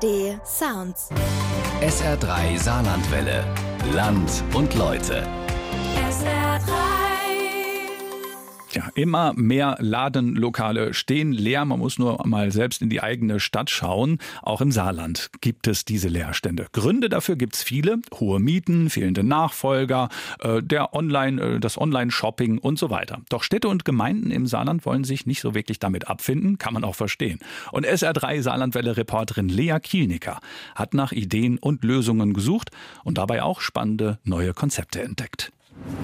ARD Sounds. SR3 Saarlandwelle. Land und Leute. SR3. Ja, immer mehr Ladenlokale stehen leer. Man muss nur mal selbst in die eigene Stadt schauen. Auch im Saarland gibt es diese Leerstände. Gründe dafür gibt es viele. Hohe Mieten, fehlende Nachfolger, das Online-Shopping und so weiter. Doch Städte und Gemeinden im Saarland wollen sich nicht so wirklich damit abfinden. Kann man auch verstehen. Und SR3 Saarlandwelle-Reporterin Lea Kielnicker hat nach Ideen und Lösungen gesucht und dabei auch spannende neue Konzepte entdeckt.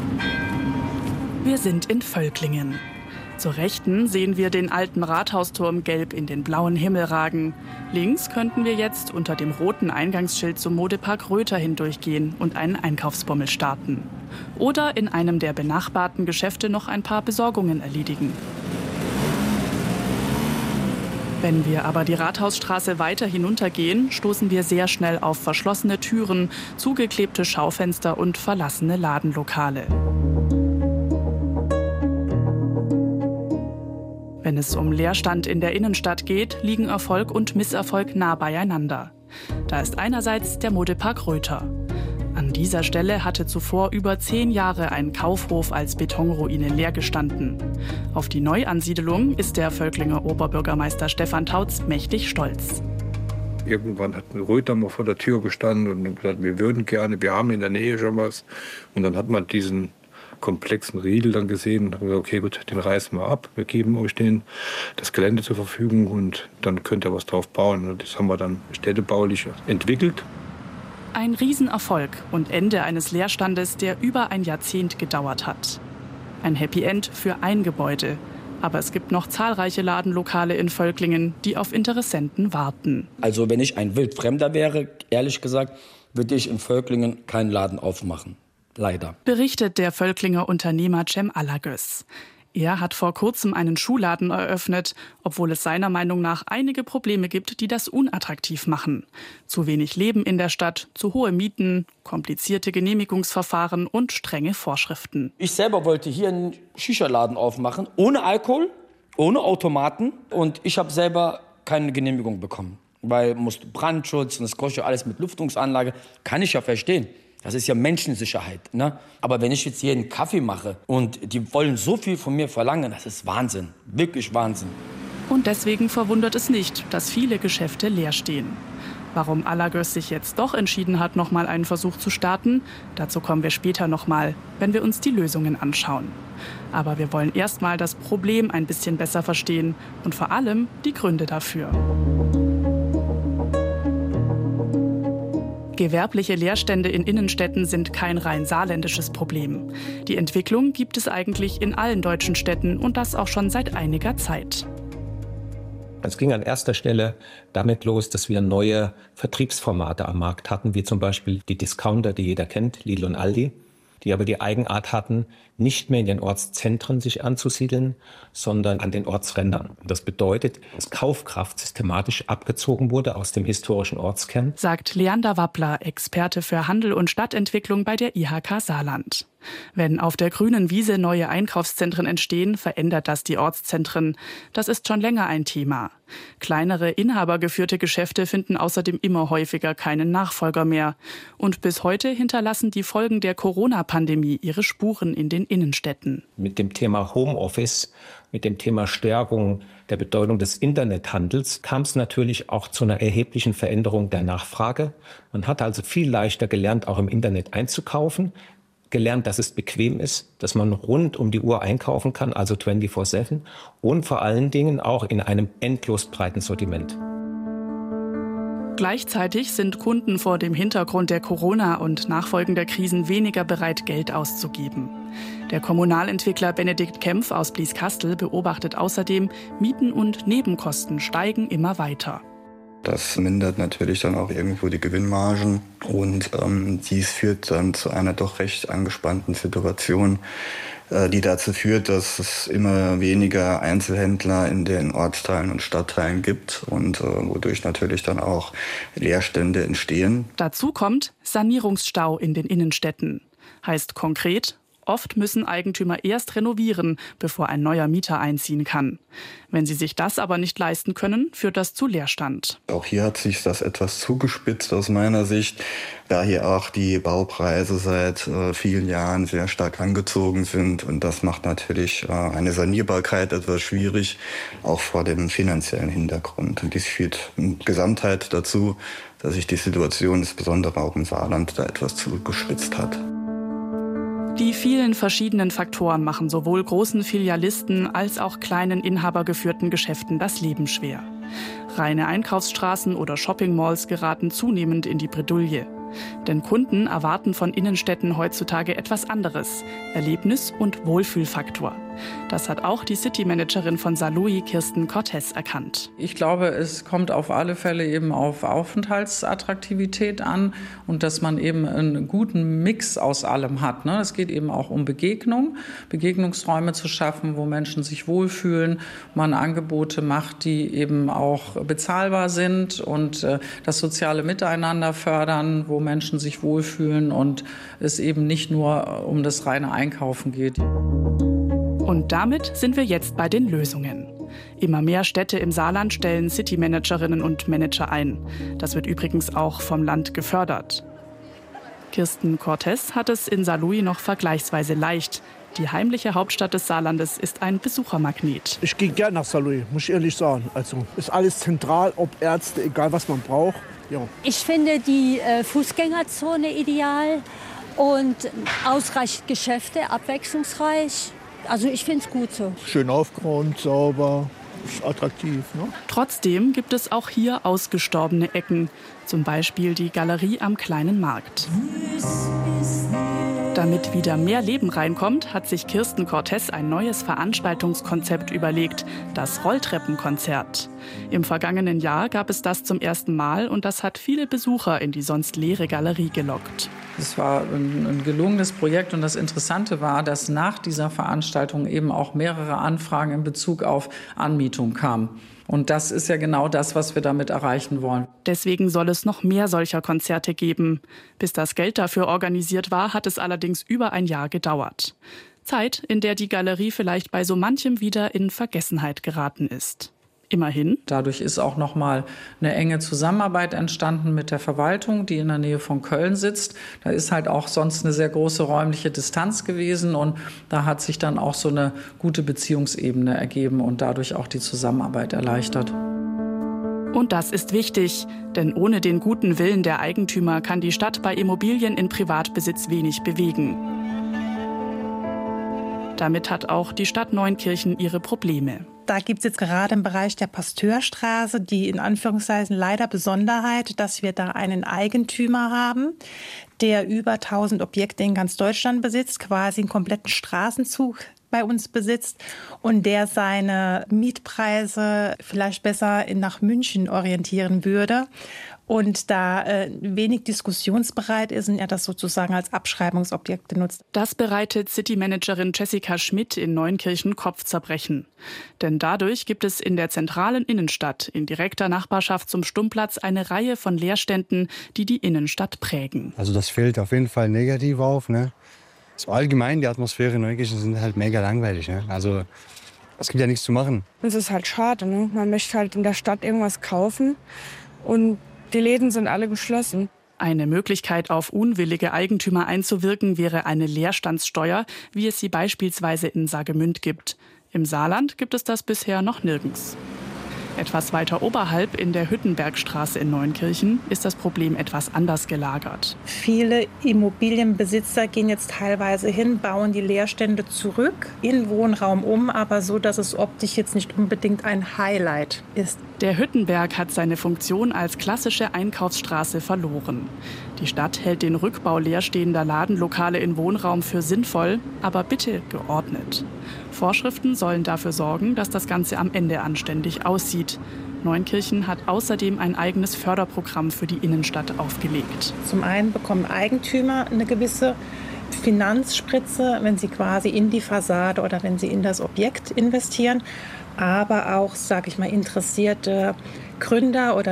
Wir sind in Völklingen. Zur Rechten sehen wir den alten Rathausturm gelb in den blauen Himmel ragen. Links könnten wir jetzt unter dem roten Eingangsschild zum Modepark Röther hindurchgehen und einen Einkaufsbummel starten. Oder in einem der benachbarten Geschäfte noch ein paar Besorgungen erledigen. Wenn wir aber die Rathausstraße weiter hinuntergehen, stoßen wir sehr schnell auf verschlossene Türen, zugeklebte Schaufenster und verlassene Ladenlokale. Wenn es um Leerstand in der Innenstadt geht, liegen Erfolg und Misserfolg nah beieinander. Da ist einerseits der Modepark Röther. An dieser Stelle hatte zuvor über 10 Jahre ein Kaufhof als Betonruine leer gestanden. Auf die Neuansiedelung ist der Völklinger Oberbürgermeister Stefan Tautz mächtig stolz. Irgendwann hat ein Röther mal vor der Tür gestanden und gesagt, wir würden gerne, wir haben in der Nähe schon was. Und dann hat man diesen komplexen Riegel dann gesehen und haben gesagt, okay, gut, den reißen wir ab. Wir geben euch das Gelände zur Verfügung und dann könnt ihr was drauf bauen. Und das haben wir dann städtebaulich entwickelt. Ein Riesenerfolg und Ende eines Leerstandes, der über ein Jahrzehnt gedauert hat. Ein Happy End für ein Gebäude. Aber es gibt noch zahlreiche Ladenlokale in Völklingen, die auf Interessenten warten. Also wenn ich ein Wildfremder wäre, ehrlich gesagt, würde ich in Völklingen keinen Laden aufmachen. Leider. Berichtet der Völklinger Unternehmer Cem Alagöz. Er hat vor kurzem einen Schuhladen eröffnet, obwohl es seiner Meinung nach einige Probleme gibt, die das unattraktiv machen. Zu wenig Leben in der Stadt, zu hohe Mieten, komplizierte Genehmigungsverfahren und strenge Vorschriften. Ich selber wollte hier einen Shisha-Laden aufmachen, ohne Alkohol, ohne Automaten. Und ich habe selber keine Genehmigung bekommen. Weil musste Brandschutz und das kostet alles mit Lüftungsanlage. Kann ich ja verstehen. Das ist ja Menschensicherheit, ne? Aber wenn ich jetzt hier einen Kaffee mache und die wollen so viel von mir verlangen, das ist Wahnsinn, wirklich Wahnsinn. Und deswegen verwundert es nicht, dass viele Geschäfte leer stehen. Warum Alagöz sich jetzt doch entschieden hat, noch mal einen Versuch zu starten, dazu kommen wir später noch mal, wenn wir uns die Lösungen anschauen. Aber wir wollen erst mal das Problem ein bisschen besser verstehen und vor allem die Gründe dafür. Gewerbliche Leerstände in Innenstädten sind kein rein saarländisches Problem. Die Entwicklung gibt es eigentlich in allen deutschen Städten und das auch schon seit einiger Zeit. Es ging an erster Stelle damit los, dass wir neue Vertriebsformate am Markt hatten, wie zum Beispiel die Discounter, die jeder kennt, Lidl und Aldi, die aber die Eigenart hatten, nicht mehr in den Ortszentren sich anzusiedeln, sondern an den Ortsrändern. Das bedeutet, dass Kaufkraft systematisch abgezogen wurde aus dem historischen Ortskern. Sagt Leander Wappler, Experte für Handel und Stadtentwicklung bei der IHK Saarland. Wenn auf der grünen Wiese neue Einkaufszentren entstehen, verändert das die Ortszentren. Das ist schon länger ein Thema. Kleinere, inhabergeführte Geschäfte finden außerdem immer häufiger keinen Nachfolger mehr. Und bis heute hinterlassen die Folgen der Corona-Pandemie ihre Spuren in den Innenstädten. Mit dem Thema Homeoffice, mit dem Thema Stärkung der Bedeutung des Internethandels kam es natürlich auch zu einer erheblichen Veränderung der Nachfrage. Man hat also viel leichter gelernt, auch im Internet einzukaufen. Gelernt, dass es bequem ist, dass man rund um die Uhr einkaufen kann, also 24/7 und vor allen Dingen auch in einem endlos breiten Sortiment. Gleichzeitig sind Kunden vor dem Hintergrund der Corona- und nachfolgender Krisen weniger bereit, Geld auszugeben. Der Kommunalentwickler Benedikt Kempf aus Blieskastel beobachtet außerdem, Mieten und Nebenkosten steigen immer weiter. Das mindert natürlich dann auch irgendwo die Gewinnmargen und dies führt dann zu einer doch recht angespannten Situation, die dazu führt, dass es immer weniger Einzelhändler in den Ortsteilen und Stadtteilen gibt und wodurch natürlich dann auch Leerstände entstehen. Dazu kommt Sanierungsstau in den Innenstädten. Heißt konkret, Oft müssen Eigentümer erst renovieren, bevor ein neuer Mieter einziehen kann. Wenn sie sich das aber nicht leisten können, führt das zu Leerstand. Auch hier hat sich das etwas zugespitzt aus meiner Sicht, da hier auch die Baupreise seit vielen Jahren sehr stark angezogen sind. Und das macht natürlich eine Sanierbarkeit etwas schwierig, auch vor dem finanziellen Hintergrund. Und dies führt in Gesamtheit dazu, dass sich die Situation insbesondere auch im Saarland da etwas zugespitzt hat. Die vielen verschiedenen Faktoren machen sowohl großen Filialisten als auch kleinen inhabergeführten Geschäften das Leben schwer. Reine Einkaufsstraßen oder Shoppingmalls geraten zunehmend in die Bredouille. Denn Kunden erwarten von Innenstädten heutzutage etwas anderes: Erlebnis- und Wohlfühlfaktor. Das hat auch die City-Managerin von Saarlouis, Kirsten Cortez, erkannt. Ich glaube, es kommt auf alle Fälle eben auf Aufenthaltsattraktivität an und dass man eben einen guten Mix aus allem hat. Es geht eben auch um Begegnungsräume zu schaffen, wo Menschen sich wohlfühlen, man Angebote macht, die eben auch bezahlbar sind und das soziale Miteinander fördern, wo Menschen sich wohlfühlen und es eben nicht nur um das reine Einkaufen geht. Und damit sind wir jetzt bei den Lösungen. Immer mehr Städte im Saarland stellen City-Managerinnen und Manager ein. Das wird übrigens auch vom Land gefördert. Kirsten Cortez hat es in Saarlouis noch vergleichsweise leicht. Die heimliche Hauptstadt des Saarlandes ist ein Besuchermagnet. Ich gehe gerne nach Saarlouis, muss ich ehrlich sagen. Also ist alles zentral, ob Ärzte, egal was man braucht. Ja. Ich finde die Fußgängerzone ideal und ausreichend Geschäfte, abwechslungsreich. Also ich finde es gut so. Schön aufgeräumt, sauber, ist attraktiv. Ne? Trotzdem gibt es auch hier ausgestorbene Ecken. Zum Beispiel die Galerie am Kleinen Markt. Damit wieder mehr Leben reinkommt, hat sich Kirsten Cortez ein neues Veranstaltungskonzept überlegt, das Rolltreppenkonzert. Im vergangenen Jahr gab es das zum ersten Mal und das hat viele Besucher in die sonst leere Galerie gelockt. Es war ein gelungenes Projekt und das Interessante war, dass nach dieser Veranstaltung eben auch mehrere Anfragen in Bezug auf Anmietung kamen. Und das ist ja genau das, was wir damit erreichen wollen. Deswegen soll es noch mehr solcher Konzerte geben. Bis das Geld dafür organisiert war, hat es allerdings über ein Jahr gedauert. Zeit, in der die Galerie vielleicht bei so manchem wieder in Vergessenheit geraten ist. Immerhin. Dadurch ist auch noch mal eine enge Zusammenarbeit entstanden mit der Verwaltung, die in der Nähe von Köln sitzt. Da ist halt auch sonst eine sehr große räumliche Distanz gewesen und da hat sich dann auch so eine gute Beziehungsebene ergeben und dadurch auch die Zusammenarbeit erleichtert. Und das ist wichtig, denn ohne den guten Willen der Eigentümer kann die Stadt bei Immobilien in Privatbesitz wenig bewegen. Damit hat auch die Stadt Neunkirchen ihre Probleme. Da gibt es jetzt gerade im Bereich der Pasteurstraße die in Anführungszeichen leider Besonderheit, dass wir da einen Eigentümer haben, der über 1000 Objekte in ganz Deutschland besitzt, quasi einen kompletten Straßenzug bei uns besitzt und der seine Mietpreise vielleicht besser nach München orientieren würde. Und da wenig diskussionsbereit ist und er das sozusagen als Abschreibungsobjekt benutzt. Das bereitet City-Managerin Jessica Schmidt in Neunkirchen Kopfzerbrechen. Denn dadurch gibt es in der zentralen Innenstadt in direkter Nachbarschaft zum Stummplatz eine Reihe von Leerständen, die die Innenstadt prägen. Also das fällt auf jeden Fall negativ auf. Ne? So allgemein, die Atmosphäre in Neunkirchen sind halt mega langweilig. Ne? Also es gibt ja nichts zu machen. Es ist halt schade. Ne? Man möchte halt in der Stadt irgendwas kaufen und die Läden sind alle geschlossen. Eine Möglichkeit, auf unwillige Eigentümer einzuwirken, wäre eine Leerstandssteuer, wie es sie beispielsweise in Saargemünd gibt. Im Saarland gibt es das bisher noch nirgends. Etwas weiter oberhalb in der Hüttenbergstraße in Neunkirchen ist das Problem etwas anders gelagert. Viele Immobilienbesitzer gehen jetzt teilweise hin, bauen die Leerstände zurück in Wohnraum um, aber so, dass es optisch jetzt nicht unbedingt ein Highlight ist. Der Hüttenberg hat seine Funktion als klassische Einkaufsstraße verloren. Die Stadt hält den Rückbau leerstehender Ladenlokale in Wohnraum für sinnvoll, aber bitte geordnet. Vorschriften sollen dafür sorgen, dass das Ganze am Ende anständig aussieht. Neunkirchen hat außerdem ein eigenes Förderprogramm für die Innenstadt aufgelegt. Zum einen bekommen Eigentümer eine gewisse Finanzspritze, wenn sie quasi in die Fassade oder wenn sie in das Objekt investieren. Aber auch, sage ich mal, interessierte Gründer oder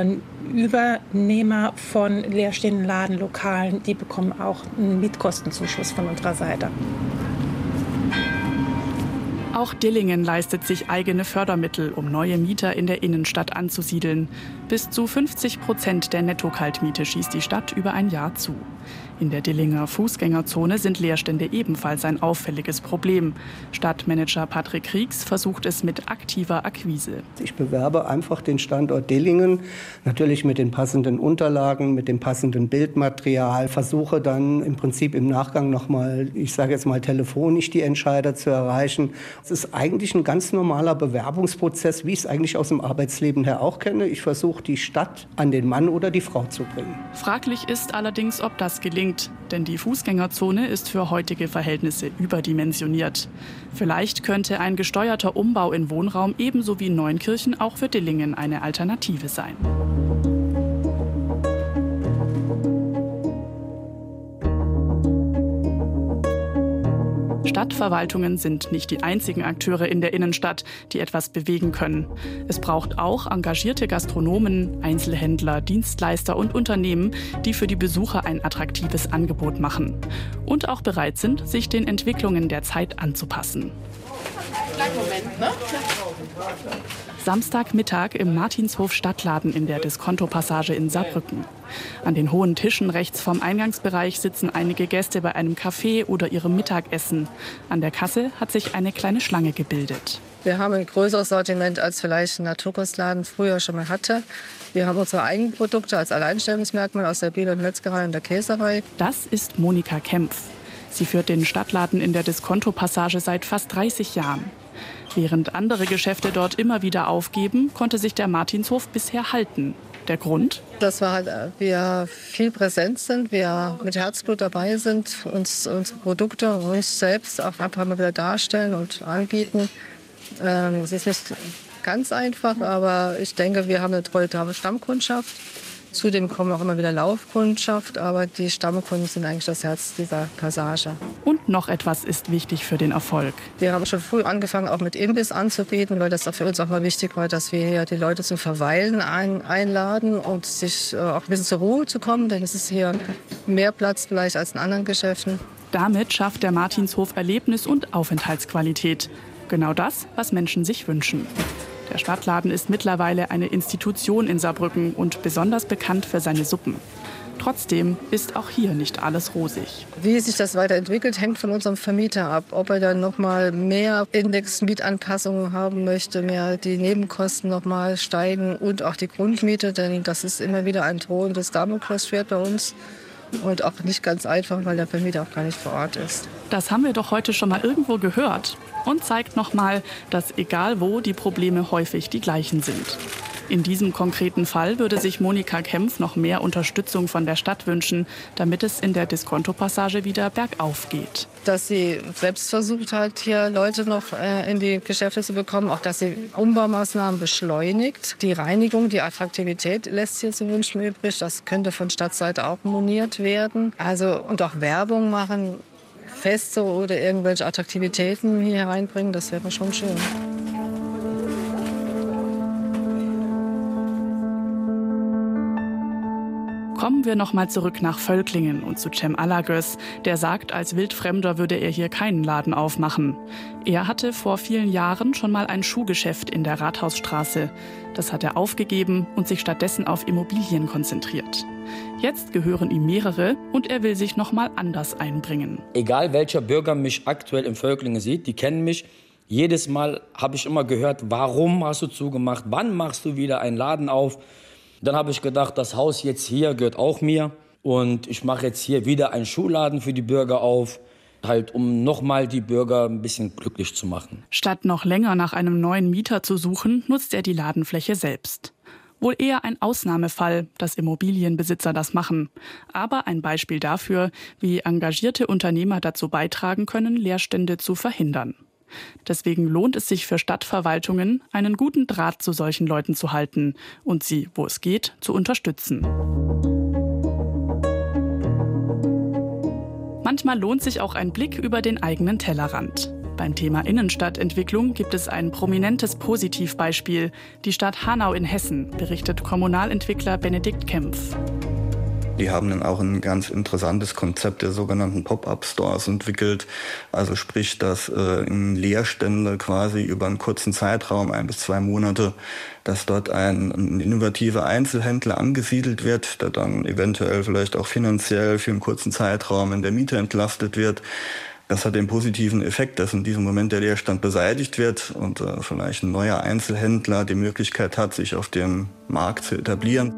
Übernehmer von leerstehenden Ladenlokalen, die bekommen auch einen Mietkostenzuschuss von unserer Seite. Auch Dillingen leistet sich eigene Fördermittel, um neue Mieter in der Innenstadt anzusiedeln. Bis zu 50% der Netto-Kaltmiete schießt die Stadt über ein Jahr zu. In der Dillinger Fußgängerzone sind Leerstände ebenfalls ein auffälliges Problem. Stadtmanager Patrick Kriegs versucht es mit aktiver Akquise. Ich bewerbe einfach den Standort Dillingen, natürlich mit den passenden Unterlagen, mit dem passenden Bildmaterial, versuche dann im Prinzip im Nachgang nochmal, ich sage jetzt mal telefonisch, die Entscheider zu erreichen. Es ist eigentlich ein ganz normaler Bewerbungsprozess, wie ich es eigentlich aus dem Arbeitsleben her auch kenne. Ich versuche, die Stadt an den Mann oder die Frau zu bringen. Fraglich ist allerdings, ob das gelingt, denn die Fußgängerzone ist für heutige Verhältnisse überdimensioniert. Vielleicht könnte ein gesteuerter Umbau in Wohnraum ebenso wie Neunkirchen auch für Dillingen eine Alternative sein. Stadtverwaltungen sind nicht die einzigen Akteure in der Innenstadt, die etwas bewegen können. Es braucht auch engagierte Gastronomen, Einzelhändler, Dienstleister und Unternehmen, die für die Besucher ein attraktives Angebot machen. Und auch bereit sind, sich den Entwicklungen der Zeit anzupassen. Moment, ne? Samstagmittag im Martinshof Stadtladen in der Diskonto-Passage in Saarbrücken. An den hohen Tischen rechts vom Eingangsbereich sitzen einige Gäste bei einem Kaffee oder ihrem Mittagessen. An der Kasse hat sich eine kleine Schlange gebildet. Wir haben ein größeres Sortiment, als vielleicht ein Naturkostladen früher schon mal hatte. Wir haben unsere eigenen Produkte als Alleinstellungsmerkmal aus der Bier- und Metzgerei und der Käserei. Das ist Monika Kempf. Sie führt den Stadtladen in der Diskonto-Passage seit fast 30 Jahren. Während andere Geschäfte dort immer wieder aufgeben, konnte sich der Martinshof bisher halten. Der Grund? Dass wir viel präsent sind, wir mit Herzblut dabei sind, uns unsere Produkte und uns selbst auch einfach mal wieder darstellen und anbieten. Es ist nicht ganz einfach, aber ich denke, wir haben eine treue Stammkundschaft. Zudem kommen auch immer wieder Laufkundschaft, aber die Stammkunden sind eigentlich das Herz dieser Passage. Und noch etwas ist wichtig für den Erfolg. Wir haben schon früh angefangen, auch mit Imbiss anzubieten, weil das für uns auch mal wichtig war, dass wir hier die Leute zum Verweilen einladen und sich auch ein bisschen zur Ruhe zu kommen, denn es ist hier mehr Platz vielleicht als in anderen Geschäften. Damit schafft der Martinshof Erlebnis- und Aufenthaltsqualität. Genau das, was Menschen sich wünschen. Der Stadtladen ist mittlerweile eine Institution in Saarbrücken und besonders bekannt für seine Suppen. Trotzdem ist auch hier nicht alles rosig. Wie sich das weiterentwickelt, hängt von unserem Vermieter ab. Ob er dann noch mal mehr Indexmietanpassungen haben möchte, mehr die Nebenkosten noch mal steigen und auch die Grundmiete, denn das ist immer wieder ein drohendes Damoklesschwert bei uns. Und auch nicht ganz einfach, weil der Vermieter auch gar nicht vor Ort ist. Das haben wir doch heute schon mal irgendwo gehört. Und zeigt noch mal, dass egal wo die Probleme häufig die gleichen sind. In diesem konkreten Fall würde sich Monika Kempf noch mehr Unterstützung von der Stadt wünschen, damit es in der Diskonto-Passage wieder bergauf geht. Dass sie selbst versucht hat, hier Leute noch in die Geschäfte zu bekommen, auch dass sie Umbaumaßnahmen beschleunigt. Die Reinigung, die Attraktivität lässt hier zu wünschen übrig. Das könnte von Stadtseite auch moniert werden. Und auch Werbung machen, Feste oder irgendwelche Attraktivitäten hier hereinbringen, das wäre schon schön. Kommen wir noch mal zurück nach Völklingen und zu Cem Alagöz, der sagt, als Wildfremder würde er hier keinen Laden aufmachen. Er hatte vor vielen Jahren schon mal ein Schuhgeschäft in der Rathausstraße. Das hat er aufgegeben und sich stattdessen auf Immobilien konzentriert. Jetzt gehören ihm mehrere und er will sich noch mal anders einbringen. Egal welcher Bürger mich aktuell in Völklingen sieht, die kennen mich. Jedes Mal habe ich immer gehört, warum hast du zugemacht, wann machst du wieder einen Laden auf? Dann habe ich gedacht, das Haus jetzt hier gehört auch mir und ich mache jetzt hier wieder einen Schuhladen für die Bürger auf, halt um nochmal die Bürger ein bisschen glücklich zu machen. Statt noch länger nach einem neuen Mieter zu suchen, nutzt er die Ladenfläche selbst. Wohl eher ein Ausnahmefall, dass Immobilienbesitzer das machen. Aber ein Beispiel dafür, wie engagierte Unternehmer dazu beitragen können, Leerstände zu verhindern. Deswegen lohnt es sich für Stadtverwaltungen, einen guten Draht zu solchen Leuten zu halten und sie, wo es geht, zu unterstützen. Manchmal lohnt sich auch ein Blick über den eigenen Tellerrand. Beim Thema Innenstadtentwicklung gibt es ein prominentes Positivbeispiel. Die Stadt Hanau in Hessen, berichtet Kommunalentwickler Benedikt Kempf. Die haben dann auch ein ganz interessantes Konzept der sogenannten Pop-up-Stores entwickelt. Also sprich, dass in Leerstände quasi über einen kurzen Zeitraum, 1 bis 2 Monate, dass dort ein innovativer Einzelhändler angesiedelt wird, der dann eventuell vielleicht auch finanziell für einen kurzen Zeitraum in der Miete entlastet wird. Das hat den positiven Effekt, dass in diesem Moment der Leerstand beseitigt wird und vielleicht ein neuer Einzelhändler die Möglichkeit hat, sich auf dem Markt zu etablieren.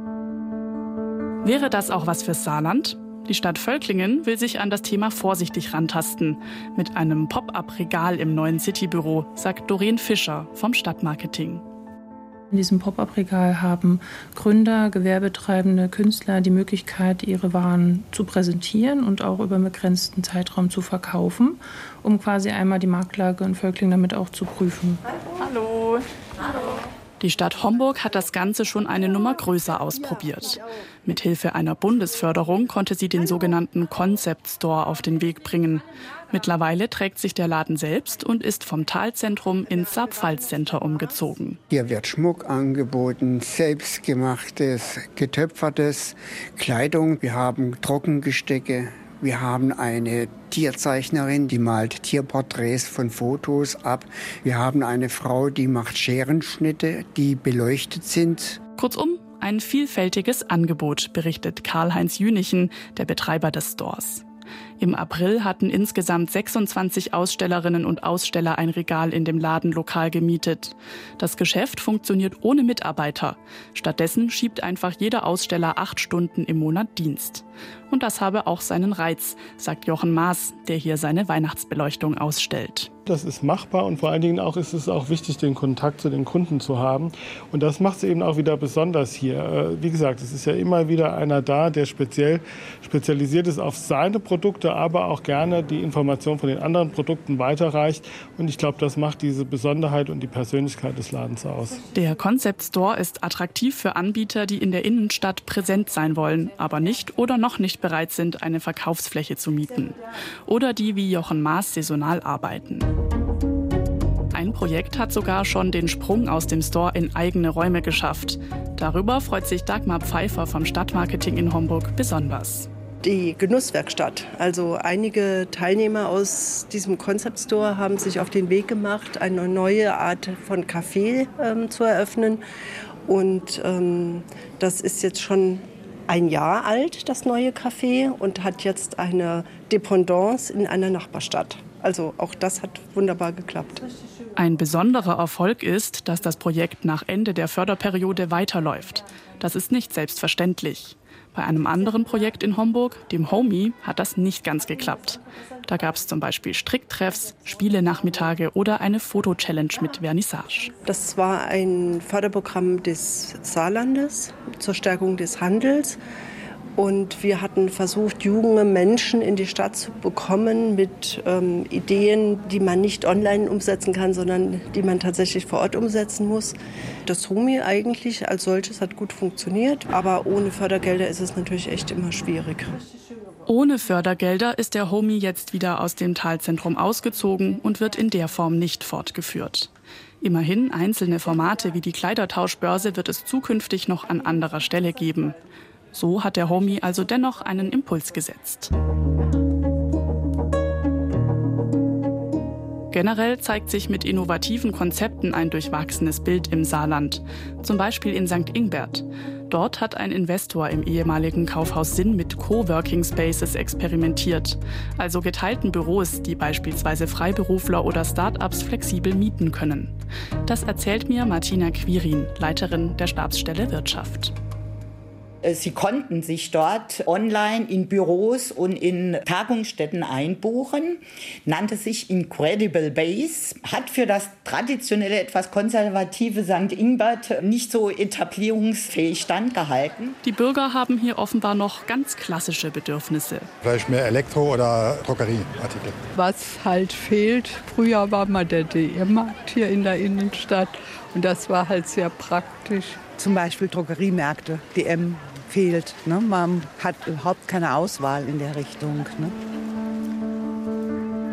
Wäre das auch was fürs Saarland? Die Stadt Völklingen will sich an das Thema vorsichtig rantasten. Mit einem Pop-up-Regal im neuen Citybüro, sagt Doreen Fischer vom Stadtmarketing. In diesem Pop-up-Regal haben Gründer, Gewerbetreibende, Künstler die Möglichkeit, ihre Waren zu präsentieren und auch über einen begrenzten Zeitraum zu verkaufen, um quasi einmal die Marktlage in Völklingen damit auch zu prüfen. Hallo. Hallo. Die Stadt Homburg hat das Ganze schon eine Nummer größer ausprobiert. Mithilfe einer Bundesförderung konnte sie den sogenannten Concept Store auf den Weg bringen. Mittlerweile trägt sich der Laden selbst und ist vom Talzentrum ins Saar-Pfalz-Center umgezogen. Hier wird Schmuck angeboten, selbstgemachtes, getöpfertes, Kleidung. Wir haben Trockengestecke. Wir haben eine Tierzeichnerin, die malt Tierporträts von Fotos ab. Wir haben eine Frau, die macht Scherenschnitte, die beleuchtet sind. Kurzum, ein vielfältiges Angebot, berichtet Karl-Heinz Jünichen, der Betreiber des Stores. Im April hatten insgesamt 26 Ausstellerinnen und Aussteller ein Regal in dem Ladenlokal gemietet. Das Geschäft funktioniert ohne Mitarbeiter. Stattdessen schiebt einfach jeder Aussteller 8 Stunden im Monat Dienst. Und das habe auch seinen Reiz, sagt Jochen Maas, der hier seine Weihnachtsbeleuchtung ausstellt. Das ist machbar und vor allen Dingen auch ist es auch wichtig, den Kontakt zu den Kunden zu haben. Und das macht es eben auch wieder besonders hier. Wie gesagt, es ist ja immer wieder einer da, der spezialisiert ist auf seine Produkte, aber auch gerne die Information von den anderen Produkten weiterreicht. Und ich glaube, das macht diese Besonderheit und die Persönlichkeit des Ladens aus. Der Concept Store ist attraktiv für Anbieter, die in der Innenstadt präsent sein wollen, aber nicht oder noch nicht bereit sind, eine Verkaufsfläche zu mieten. Oder die wie Jochen Maas saisonal arbeiten. Ein Projekt hat sogar schon den Sprung aus dem Store in eigene Räume geschafft. Darüber freut sich Dagmar Pfeiffer vom Stadtmarketing in Homburg besonders. Die Genusswerkstatt. Also einige Teilnehmer aus diesem Concept Store haben sich auf den Weg gemacht, eine neue Art von Café zu eröffnen. Und das ist jetzt schon 1 Jahr alt, das neue Café, und hat jetzt eine Dependance in einer Nachbarstadt. Also auch das hat wunderbar geklappt. Ein besonderer Erfolg ist, dass das Projekt nach Ende der Förderperiode weiterläuft. Das ist nicht selbstverständlich. Bei einem anderen Projekt in Homburg, dem Homie, hat das nicht ganz geklappt. Da gab es zum Beispiel Stricktreffs, Spielenachmittage oder eine Foto-Challenge mit Vernissage. Das war ein Förderprogramm des Saarlandes zur Stärkung des Handels. Und wir hatten versucht, junge Menschen in die Stadt zu bekommen mit Ideen, die man nicht online umsetzen kann, sondern die man tatsächlich vor Ort umsetzen muss. Das Homie eigentlich als solches hat gut funktioniert, aber ohne Fördergelder ist es natürlich echt immer schwierig. Ohne Fördergelder ist der Homie jetzt wieder aus dem Talzentrum ausgezogen und wird in der Form nicht fortgeführt. Immerhin einzelne Formate wie die Kleidertauschbörse wird es zukünftig noch an anderer Stelle geben. So hat der Homie also dennoch einen Impuls gesetzt. Generell zeigt sich mit innovativen Konzepten ein durchwachsenes Bild im Saarland. Zum Beispiel in St. Ingbert. Dort hat ein Investor im ehemaligen Kaufhaus Sinn mit Coworking Spaces experimentiert. Also geteilten Büros, die beispielsweise Freiberufler oder Start-ups flexibel mieten können. Das erzählt mir Martina Quirin, Leiterin der Stabsstelle Wirtschaft. Sie konnten sich dort online in Büros und in Tagungsstätten einbuchen, nannte sich Incredible Base, hat für das traditionelle, etwas konservative St. Ingbert nicht so etablierungsfähig standgehalten. Die Bürger haben hier offenbar noch ganz klassische Bedürfnisse. Vielleicht mehr Elektro- oder Drogerieartikel. Was halt fehlt, früher war mal der DM-Markt hier in der Innenstadt und das war halt sehr praktisch. Zum Beispiel Drogeriemärkte, DM fehlt. Ne? Man hat überhaupt keine Auswahl in der Richtung. Ne?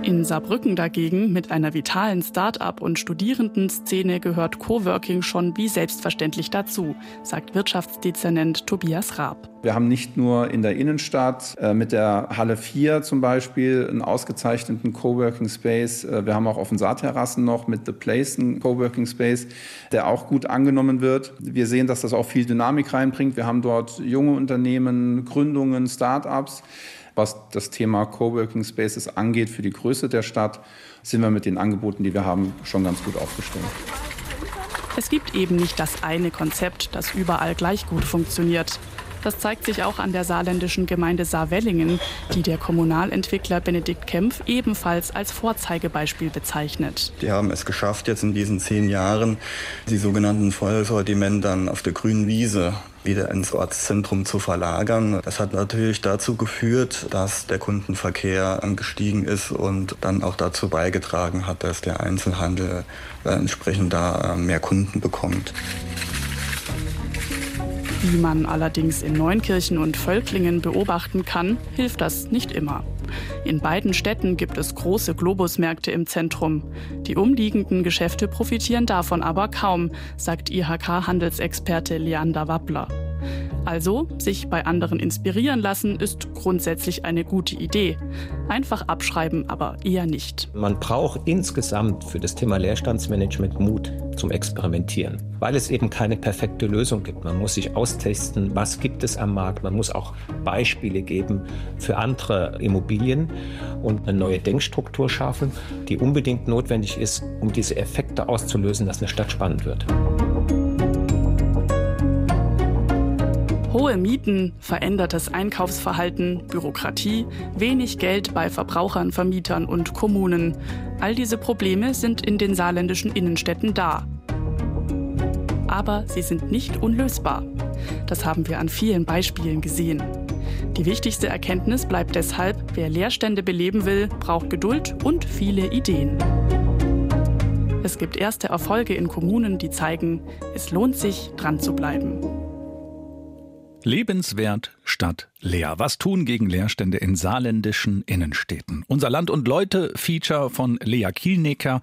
In Saarbrücken dagegen, mit einer vitalen Start-up- und Studierendenszene, gehört Coworking schon wie selbstverständlich dazu, sagt Wirtschaftsdezernent Tobias Raab. Wir haben nicht nur in der Innenstadt mit der Halle 4 zum Beispiel einen ausgezeichneten Coworking Space. Wir haben auch auf den Saarterrassen noch mit The Place einen Coworking Space, der auch gut angenommen wird. Wir sehen, dass das auch viel Dynamik reinbringt. Wir haben dort junge Unternehmen, Gründungen, Start-ups. Was das Thema Coworking Spaces angeht, für die Größe der Stadt, sind wir mit den Angeboten, die wir haben, schon ganz gut aufgestellt. Es gibt eben nicht das eine Konzept, das überall gleich gut funktioniert. Das zeigt sich auch an der saarländischen Gemeinde Saarwellingen, die der Kommunalentwickler Benedikt Kempf ebenfalls als Vorzeigebeispiel bezeichnet. Die haben es geschafft, jetzt in diesen 10 Jahren die sogenannten Vollsortimentern auf der grünen Wiese wieder ins Ortszentrum zu verlagern. Das hat natürlich dazu geführt, dass der Kundenverkehr angestiegen ist und dann auch dazu beigetragen hat, dass der Einzelhandel entsprechend da mehr Kunden bekommt. Wie man allerdings in Neunkirchen und Völklingen beobachten kann, hilft das nicht immer. In beiden Städten gibt es große Globusmärkte im Zentrum. Die umliegenden Geschäfte profitieren davon aber kaum, sagt IHK-Handelsexperte Leander Wappler. Also, sich bei anderen inspirieren lassen, ist grundsätzlich eine gute Idee. Einfach abschreiben aber eher nicht. Man braucht insgesamt für das Thema Leerstandsmanagement Mut zum Experimentieren, weil es eben keine perfekte Lösung gibt. Man muss sich austesten, was gibt es am Markt. Man muss auch Beispiele geben für andere Immobilien und eine neue Denkstruktur schaffen, die unbedingt notwendig ist, um diese Effekte auszulösen, dass eine Stadt spannend wird. Hohe Mieten, verändertes Einkaufsverhalten, Bürokratie, wenig Geld bei Verbrauchern, Vermietern und Kommunen. All diese Probleme sind in den saarländischen Innenstädten da. Aber sie sind nicht unlösbar. Das haben wir an vielen Beispielen gesehen. Die wichtigste Erkenntnis bleibt deshalb, wer Leerstände beleben will, braucht Geduld und viele Ideen. Es gibt erste Erfolge in Kommunen, die zeigen, es lohnt sich, dran zu bleiben. Lebenswert statt leer. Was tun gegen Leerstände in saarländischen Innenstädten? Unser Land und Leute-Feature von Lea Kielnecker